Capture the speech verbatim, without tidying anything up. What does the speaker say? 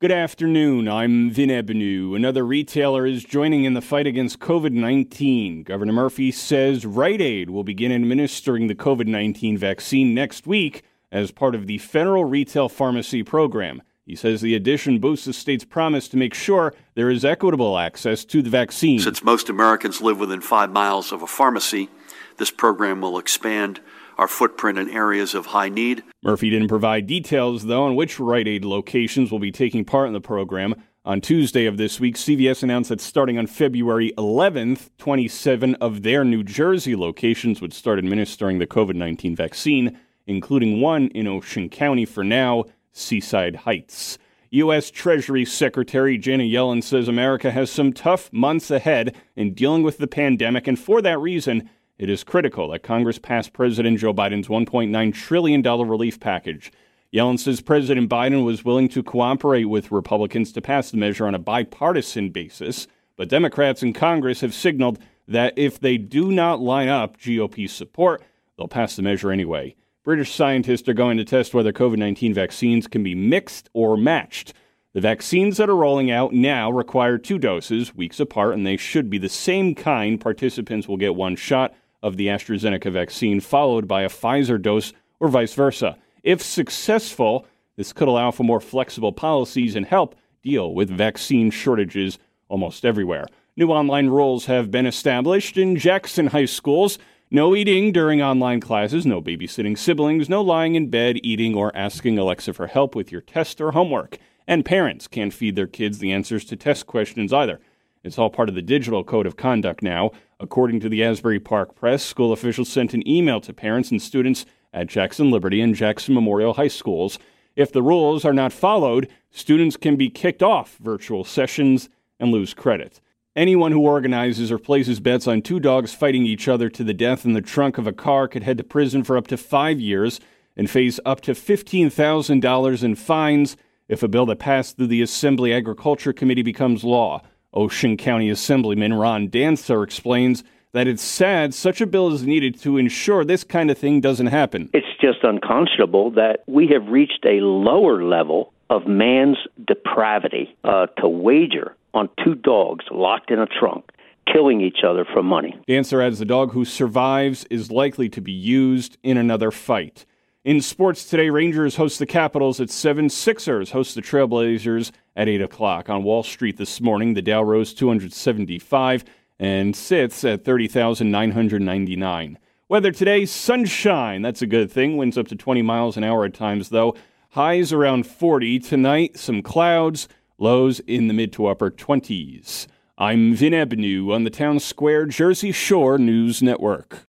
Good afternoon, I'm Vin Ebenau. Another retailer is joining in the fight against covid nineteen. Governor Murphy says Rite Aid will begin administering the covid nineteen vaccine next week as part of the federal retail pharmacy program. He says the addition boosts the state's promise to make sure there is equitable access to the vaccine. Since most Americans live within five miles of a pharmacy, this program will expand our footprint in areas of high need. Murphy didn't provide details, though, on which Rite Aid locations will be taking part in the program. On Tuesday of this week, C V S announced that starting on February eleventh, twenty-seven of their New Jersey locations would start administering the covid nineteen vaccine, including one in Ocean County for now, Seaside Heights. U S. Treasury Secretary Janet Yellen says America has some tough months ahead in dealing with the pandemic, and for that reason, it is critical that Congress pass President Joe Biden's one point nine trillion dollars relief package. Yellen says President Biden was willing to cooperate with Republicans to pass the measure on a bipartisan basis, but Democrats in Congress have signaled that if they do not line up G O P support, they'll pass the measure anyway. British scientists are going to test whether covid nineteen vaccines can be mixed or matched. The vaccines that are rolling out now require two doses, weeks apart, and they should be the same kind. Participants will get one shot of the AstraZeneca vaccine, followed by a Pfizer dose or vice versa. If successful, this could allow for more flexible policies and help deal with vaccine shortages almost everywhere. New online rules have been established in Jackson high schools. No eating during online classes, no babysitting siblings, no lying in bed, eating, or asking Alexa for help with your test or homework. And parents can't feed their kids the answers to test questions either. It's all part of the digital code of conduct now. According to the Asbury Park Press, school officials sent an email to parents and students at Jackson Liberty and Jackson Memorial High Schools. If the rules are not followed, students can be kicked off virtual sessions and lose credit. Anyone who organizes or places bets on two dogs fighting each other to the death in the trunk of a car could head to prison for up to five years and face up to fifteen thousand dollars in fines if a bill that passed through the Assembly Agriculture Committee becomes law. Ocean County Assemblyman Ron Dancer explains that it's sad such a bill is needed to ensure this kind of thing doesn't happen. It's just unconscionable that we have reached a lower level of man's depravity uh, to wager on two dogs locked in a trunk, killing each other for money. Dancer adds the dog who survives is likely to be used in another fight. In sports today, Rangers host the Capitals at seven. Sixers host the Trailblazers at eight o'clock. On Wall Street this morning, the Dow rose two hundred seventy-five and sits at thirty thousand nine hundred ninety-nine. Weather today, sunshine. That's a good thing. Winds up to twenty miles an hour at times, though. Highs around forty. Tonight, some clouds. Lows in the mid to upper twenties. I'm Vin Ebenau on the Town Square Jersey Shore News Network.